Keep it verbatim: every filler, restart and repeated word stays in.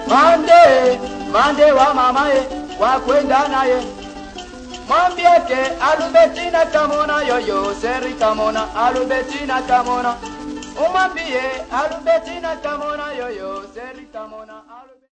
Mande, mande wa mamaye, wa kwenda naye. Mwambieke Albertina kamona yoyo, seri kamona, Albertina kamona. Umwambie Albertina kamona yoyo, seri kamona.